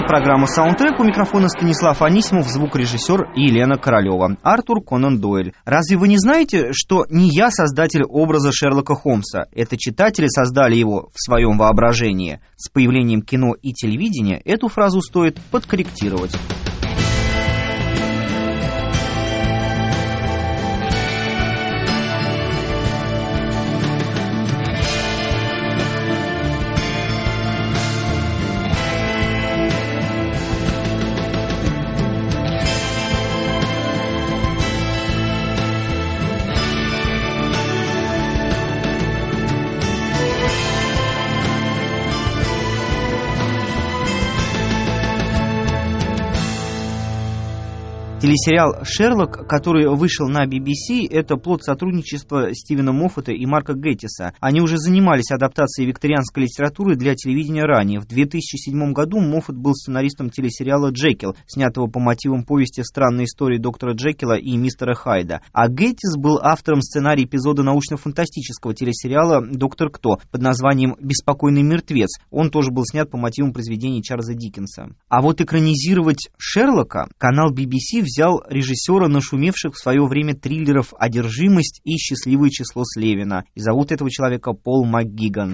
программа «Саундтрек». У микрофона Станислав Анисимов, звукорежиссер Елена Королева. Артур Конан Дойль. Разве вы не знаете, что не я создатель образа Шерлока Холмса? Это читатели создали его в своем воображении. С появлением кино и телевидения эту фразу стоит подкорректировать. Телесериал «Шерлок», который вышел на BBC, это плод сотрудничества Стивена Моффата и Марка Гэттиса. Они уже занимались адаптацией викторианской литературы для телевидения ранее. В 2007 году Моффат был сценаристом телесериала «Джекил», снятого по мотивам повести «Странные истории доктора Джекила и мистера Хайда». А Гэттис был автором сценария эпизода научно-фантастического телесериала «Доктор Кто» под названием «Беспокойный мертвец». Он тоже был снят по мотивам произведений Чарльза Диккенса. А вот экранизировать Шерлока канал BBC взял режиссера нашумевших в свое время триллеров «Одержимость» и «Счастливое число Слевина». И зовут этого человека Пол МакГиган.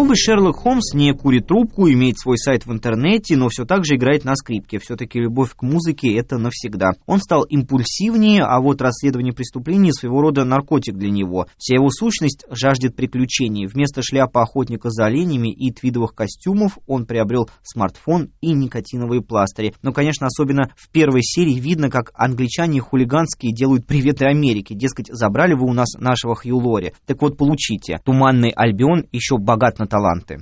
Новый Шерлок Холмс не курит трубку, имеет свой сайт в интернете, но все так же играет на скрипке. Все-таки любовь к музыке – это навсегда. Он стал импульсивнее, а вот расследование преступлений – своего рода наркотик для него. Вся его сущность жаждет приключений. Вместо шляпы охотника за оленями и твидовых костюмов он приобрел смартфон и никотиновые пластыри. Но, конечно, особенно в первой серии видно, как англичане хулиганские делают приветы Америке. Дескать, забрали вы у нас нашего Хью Лори. Так вот, получите. Туманный Альбион еще богат на таланты.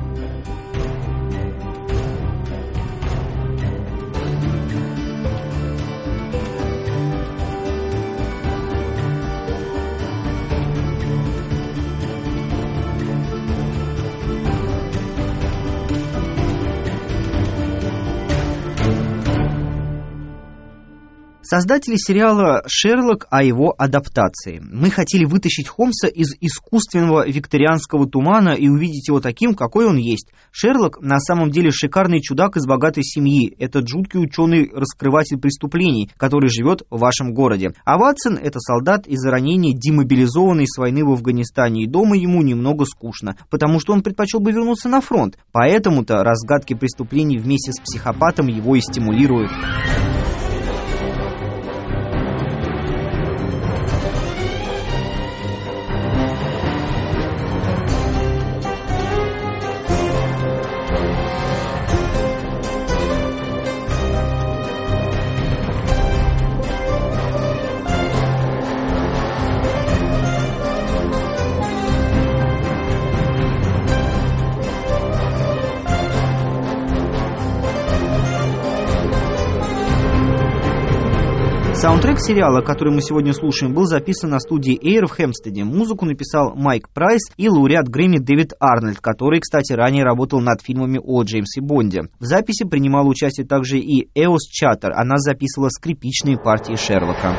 Создатели сериала «Шерлок» о его адаптации. Мы хотели вытащить Холмса из искусственного викторианского тумана и увидеть его таким, какой он есть. Шерлок на самом деле шикарный чудак из богатой семьи. Это жуткий ученый-раскрыватель преступлений, который живет в вашем городе. А Ватсон – это солдат из-за ранения, демобилизованный с войны в Афганистане, и дома ему немного скучно, потому что он предпочел бы вернуться на фронт. Поэтому-то разгадки преступлений вместе с психопатом его и стимулируют. Саундтрек сериала, который мы сегодня слушаем, был записан на студии Эйр в Хэмпстеде. Музыку написал Майк Прайс и лауреат Грэмми Дэвид Арнольд, который, кстати, ранее работал над фильмами о Джеймсе Бонде. В записи принимала участие также и Эос Чаттер. Она записывала скрипичные партии Шерлока.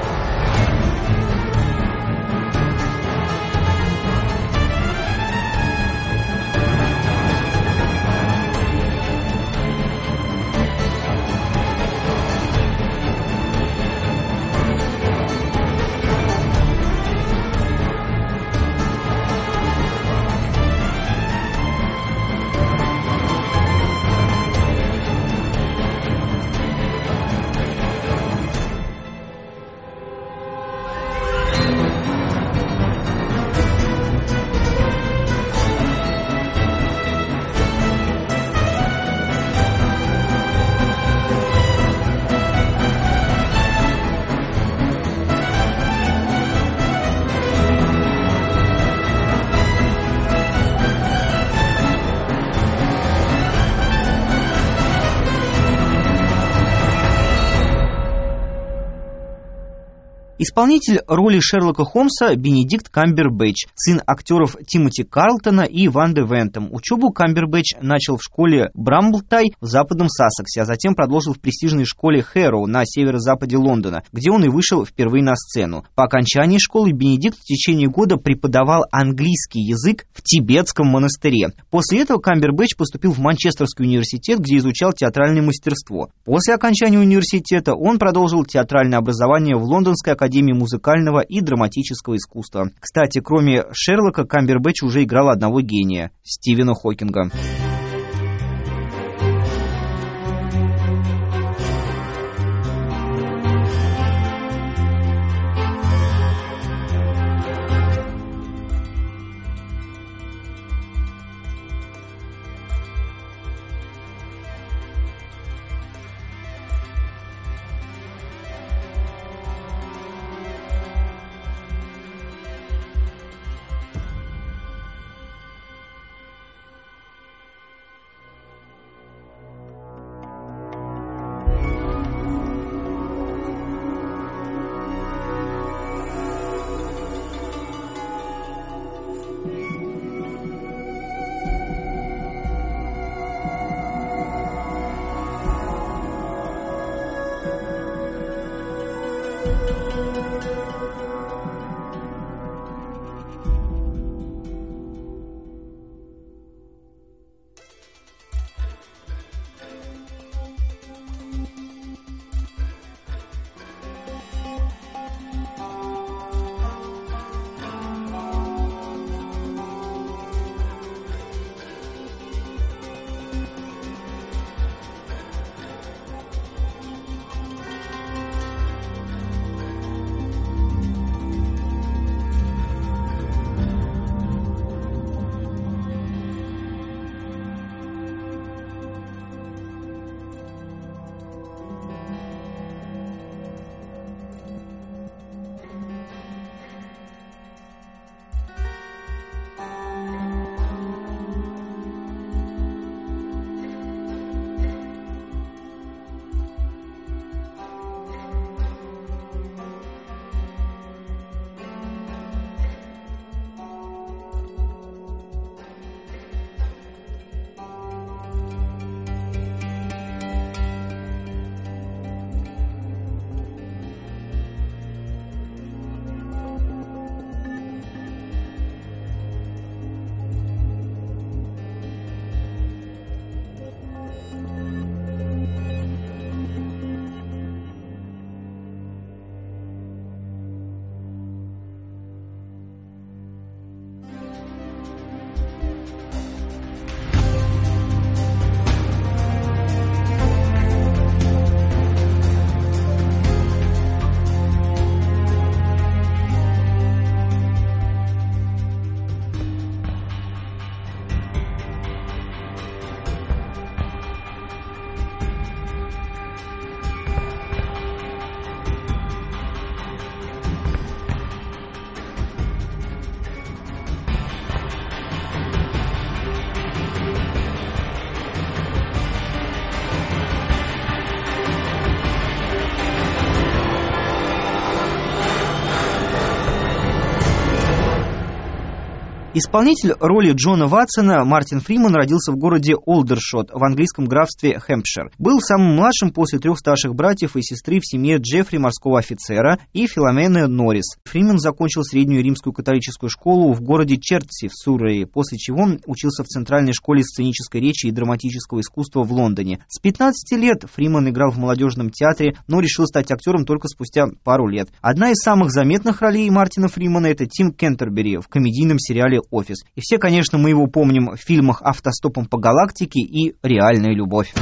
Исполнитель роли Шерлока Холмса Бенедикт Камбербэтч, сын актеров Тимоти Карлтона и Ванды Вентом. Учебу Камбербэтч начал в школе Брамблтай в западном Сассексе, а затем продолжил в престижной школе Хэроу на северо-западе Лондона, где он и вышел впервые на сцену. По окончании школы Бенедикт в течение года преподавал английский язык в тибетском монастыре. После этого Камбербэтч поступил в Манчестерский университет, где изучал театральное мастерство. После окончания университета он продолжил театральное образование в Лондонской академии музыкального и драматического искусства. Кстати, кроме Шерлока, Камбербэтч уже играл одного гения – Стивена Хокинга. Исполнитель роли Джона Ватсона Мартин Фриман родился в городе Олдершот в английском графстве Хэмпшир. Был самым младшим после 3 старших братьев и сестры в семье Джеффри, морского офицера, и Филомены Норрис. Фриман закончил среднюю римскую католическую школу в городе Чертси в Сурреи, после чего учился в Центральной школе сценической речи и драматического искусства в Лондоне. С 15 лет Фриман играл в молодежном театре, но решил стать актером только спустя пару лет. Одна из самых заметных ролей Мартина Фримана — это Тим Кентербери в комедийном сериале «Офис». И все, конечно, мы его помним в фильмах «Автостопом по галактике» и «Реальная любовь».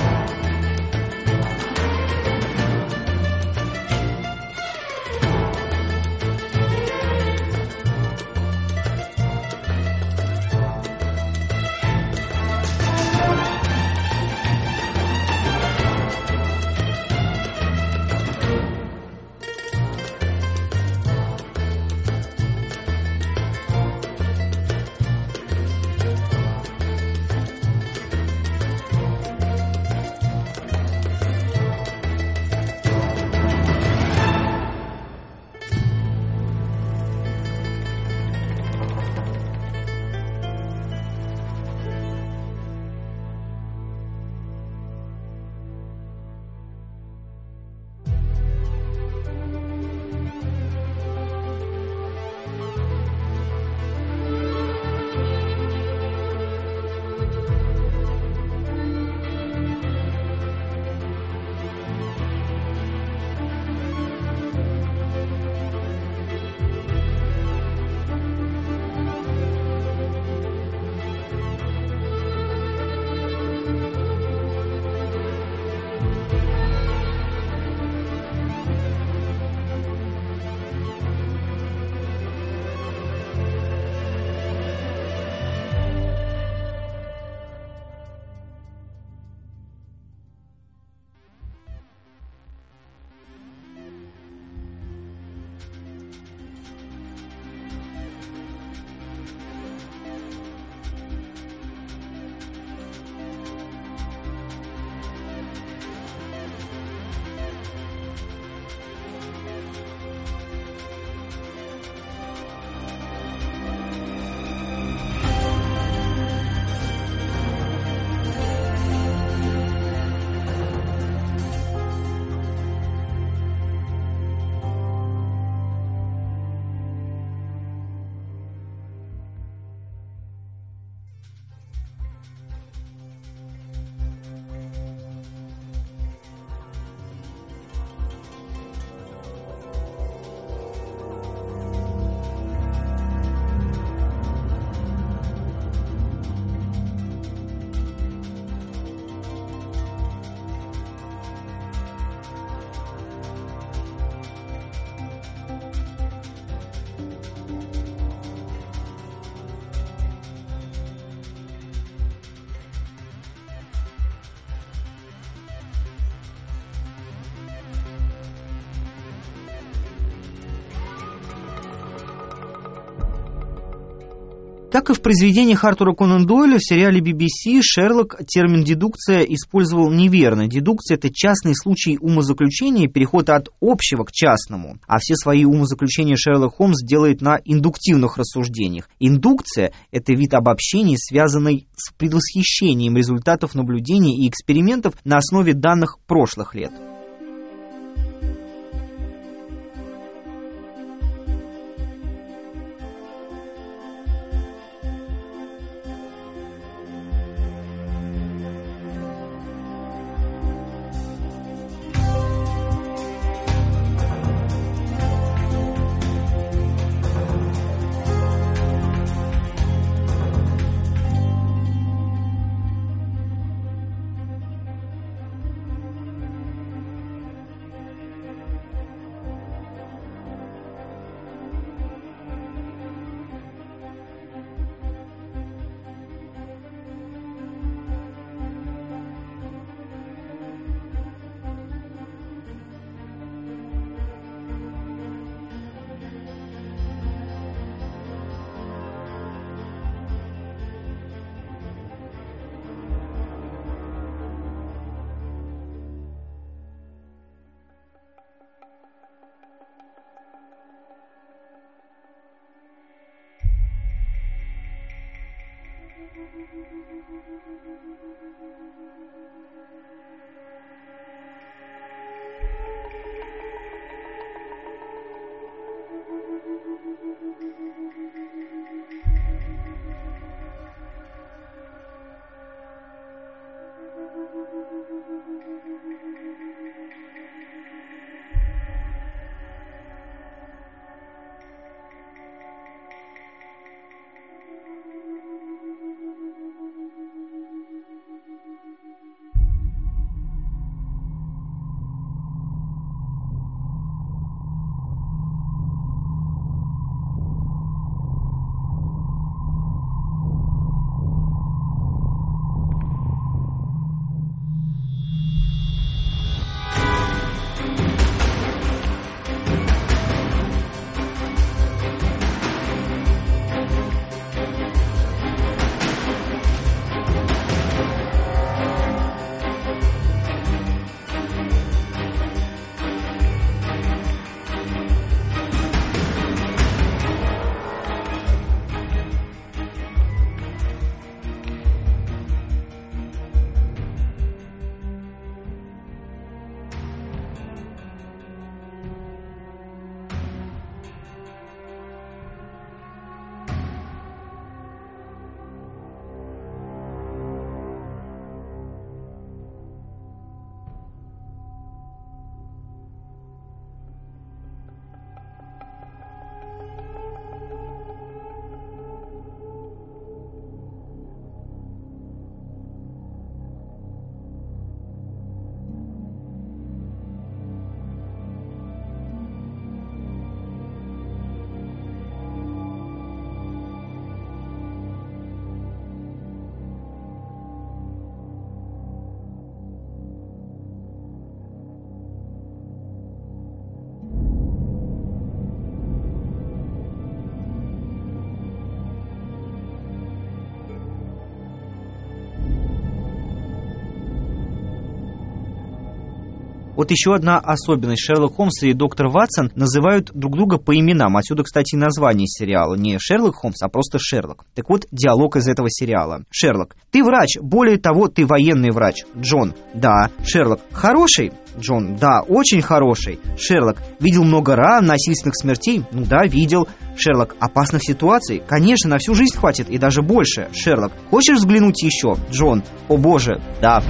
Как и в произведениях Артура Конан Дойля, в сериале BBC Шерлок термин «дедукция» использовал неверно. Дедукция — это частный случай умозаключения, переход от общего к частному. А все свои умозаключения Шерлок Холмс делает на индуктивных рассуждениях. Индукция — это вид обобщений, связанный с предвосхищением результатов наблюдений и экспериментов на основе данных прошлых лет. Вот еще одна особенность: Шерлок Холмс и доктор Ватсон называют друг друга по именам. Отсюда, кстати, и название сериала. Не Шерлок Холмс, а просто Шерлок. Так вот, диалог из этого сериала. Шерлок: ты врач, более того, ты военный врач. Джон: да. Шерлок: хороший? Джон: да, очень хороший. Шерлок: видел много ран, насильственных смертей? Ну да, видел. Шерлок: опасных ситуаций? Конечно, на всю жизнь хватит и даже больше. Шерлок: хочешь взглянуть еще? Джон: о боже, да.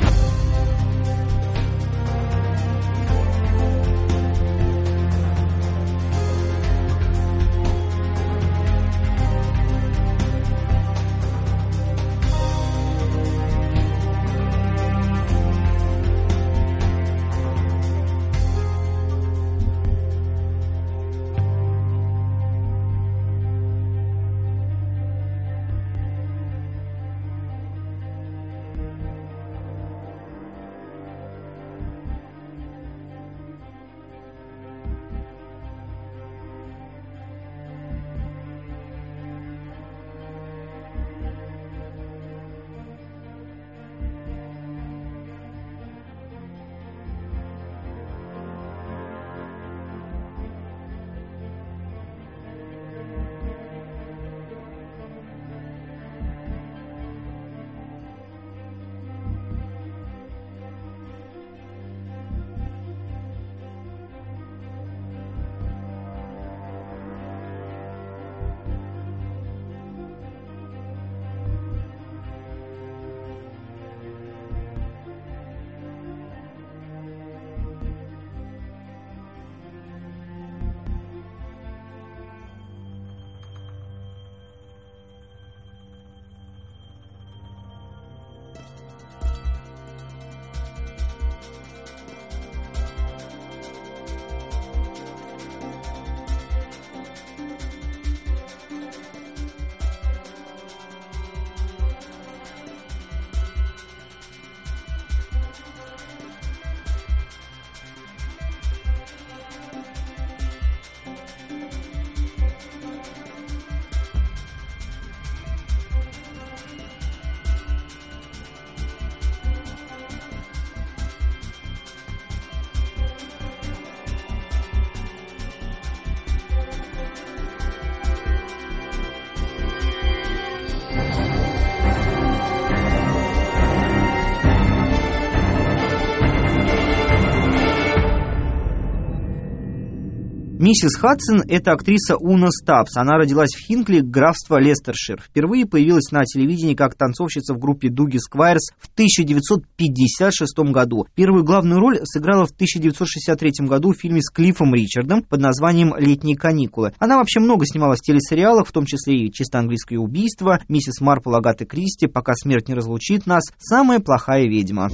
Миссис Хадсон – это актриса Уна Стапс. Она родилась в Хинкли, графство Лестершир. Впервые появилась на телевидении как танцовщица в группе Дуги Сквайрс в 1956 году. Первую главную роль сыграла в 1963 году в фильме с Клиффом Ричардом под названием «Летние каникулы». Она вообще много снималась в телесериалах, в том числе и «Чисто английское убийство», «Миссис Марпл» Агаты Кристи, «Пока смерть не разлучит нас», «Самая плохая ведьма».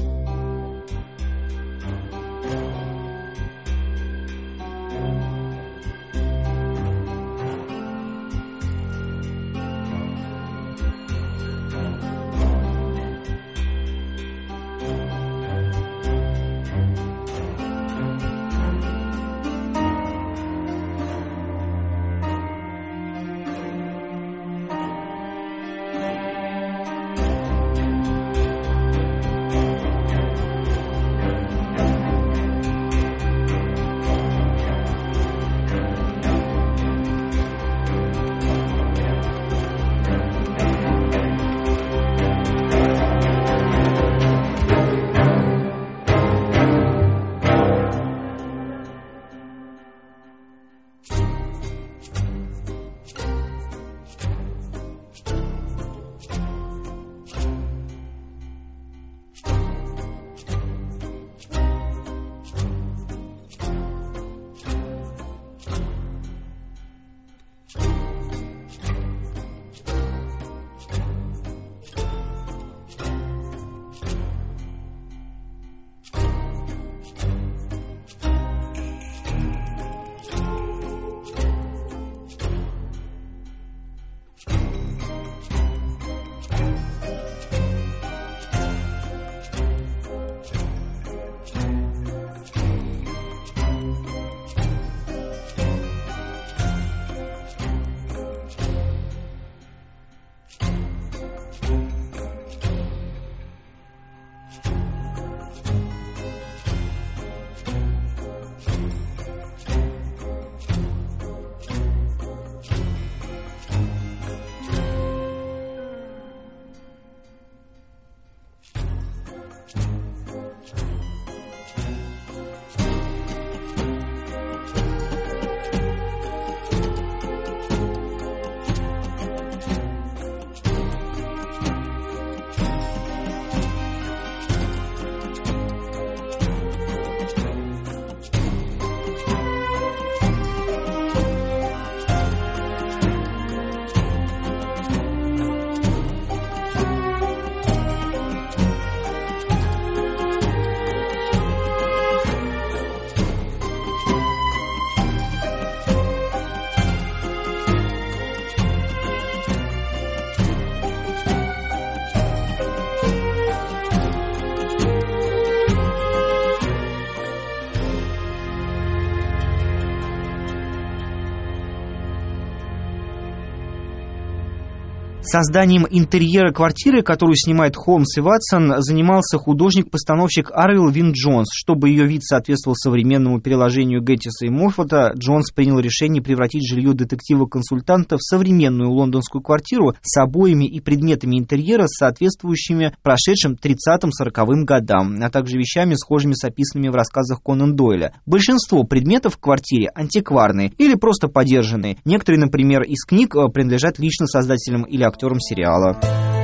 Созданием интерьера квартиры, которую снимает Холмс и Ватсон, занимался художник-постановщик Орвилл Вин-Джонс. Чтобы ее вид соответствовал современному переложению Гэттиса и Моффата, Джонс принял решение превратить жилье детектива-консультанта в современную лондонскую квартиру с обоями и предметами интерьера, соответствующими прошедшим 30-40-м годам, а также вещами, схожими с описанными в рассказах Конан Дойля. Большинство предметов в квартире антикварные или просто подержанные. Некоторые, например, из книг принадлежат лично создателям или актерам сериала.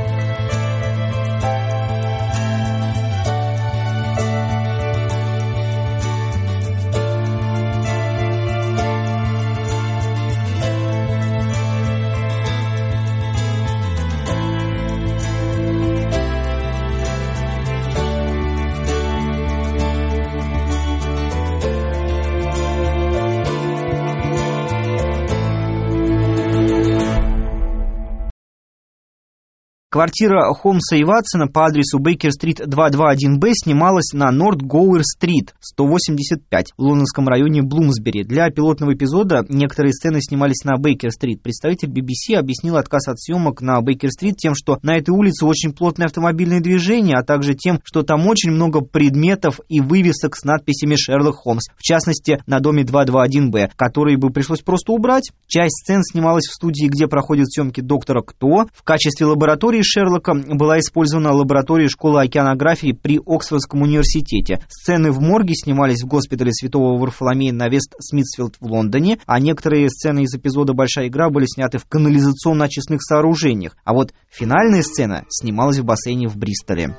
Квартира Холмса и Ватсона по адресу Бейкер-стрит 221-Б снималась на Норт-Гоуэр-стрит, 185, в лондонском районе Блумсбери. Для пилотного эпизода некоторые сцены снимались на Бейкер-стрит. Представитель BBC объяснил отказ от съемок на Бейкер-стрит тем, что на этой улице очень плотное автомобильное движение, а также тем, что там очень много предметов и вывесок с надписями «Шерлок Холмс», в частности, на доме 221-Б, который бы пришлось просто убрать. Часть сцен снималась в студии, где проходят съемки «Доктора Кто». В качестве лаборатории Шерлока была использована лаборатория школы океанографии при Оксфордском университете. Сцены в морге снимались в госпитале Святого Варфоломея на Вест-Смитсфилд в Лондоне, а некоторые сцены из эпизода «Большая игра» были сняты в канализационно-очистных сооружениях. А вот финальная сцена снималась в бассейне в Бристоле.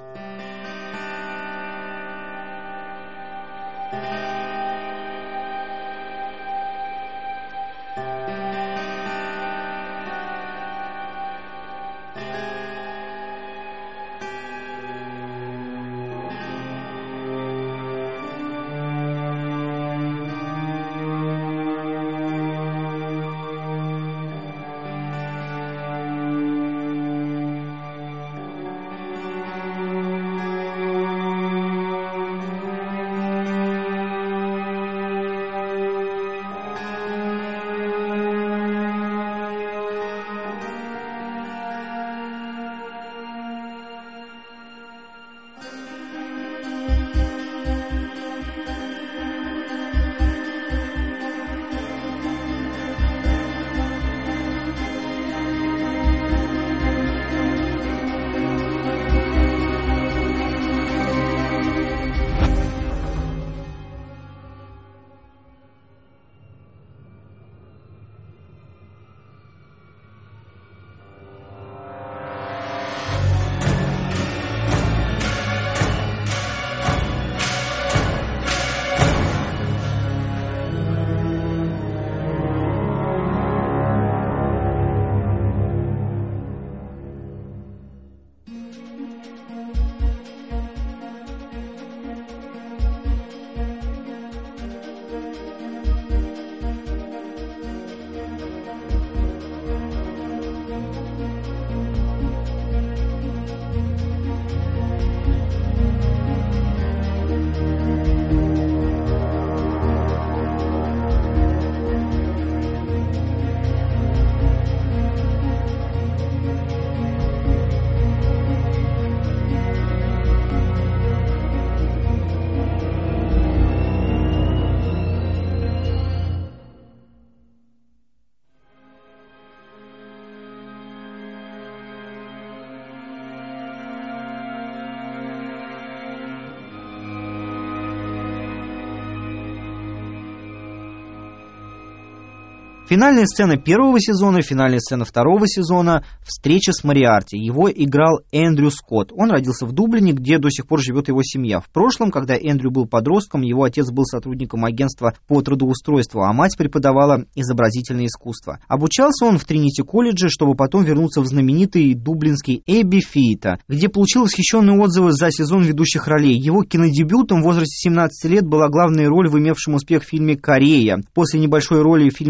Финальная сцена первого сезона, финальная сцена второго сезона – встреча с Мориарти. Его играл Эндрю Скотт. Он родился в Дублине, где до сих пор живет его семья. В прошлом, когда Эндрю был подростком, его отец был сотрудником агентства по трудоустройству, а мать преподавала изобразительное искусство. Обучался он в Тринити-колледже, чтобы потом вернуться в знаменитый дублинский Эбби Фита, где получил восхищенные отзывы за сезон ведущих ролей. Его кинодебютом в возрасте 17 лет была главная роль в имевшем успех фильме «Корея». После небольшой роли в фильме Спилберга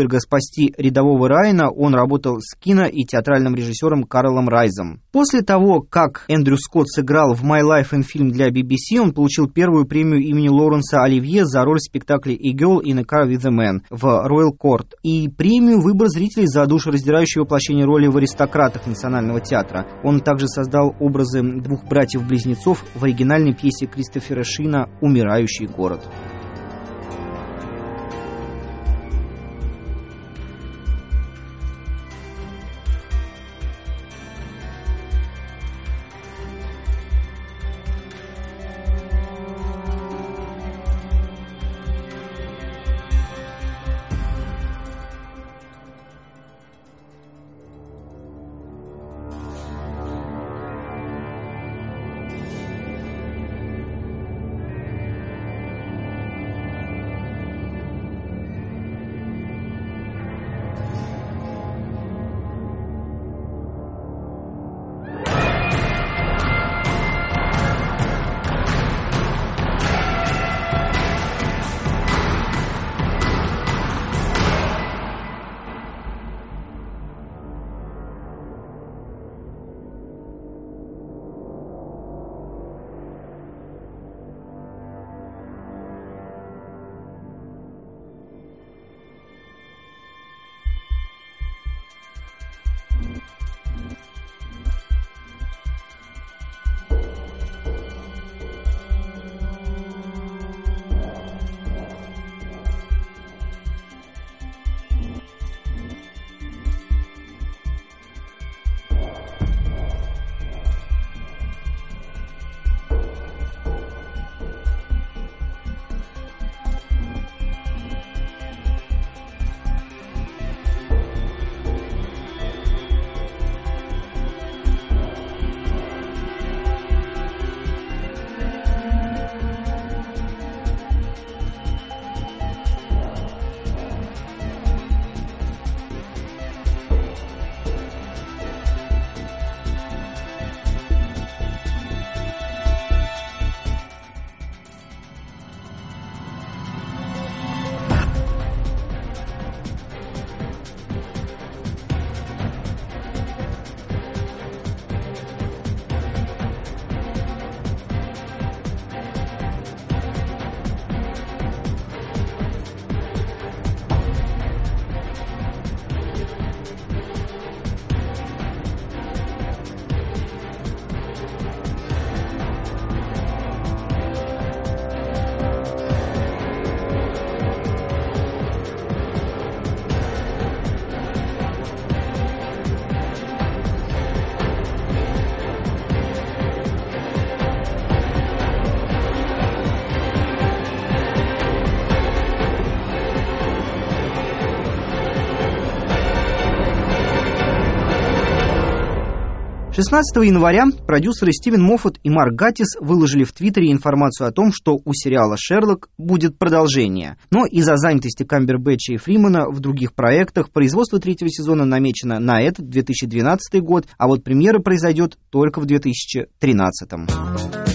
Спилберга спасти рядового Райана, он работал с кино- и театральным режиссером Карлом Райзом. После того, как Эндрю Скотт сыграл в «My Life in Film» для BBC, он получил первую премию имени Лоуренса Оливье за роль в спектакле «A Girl in a Car with a Man» в Royal Court и премию «Выбор зрителей» за душераздирающее воплощение роли в «Аристократах» Национального театра. Он также создал образы двух братьев-близнецов в оригинальной пьесе Кристофера Шина «Умирающий город». — 16 января продюсеры Стивен Моффат и Марк Гатис выложили в Твиттере информацию о том, что у сериала «Шерлок» будет продолжение. Но из-за занятости Камбербэтча и Фримена в других проектах производство третьего сезона намечено на этот 2012 год, а вот премьера произойдет только в 2013.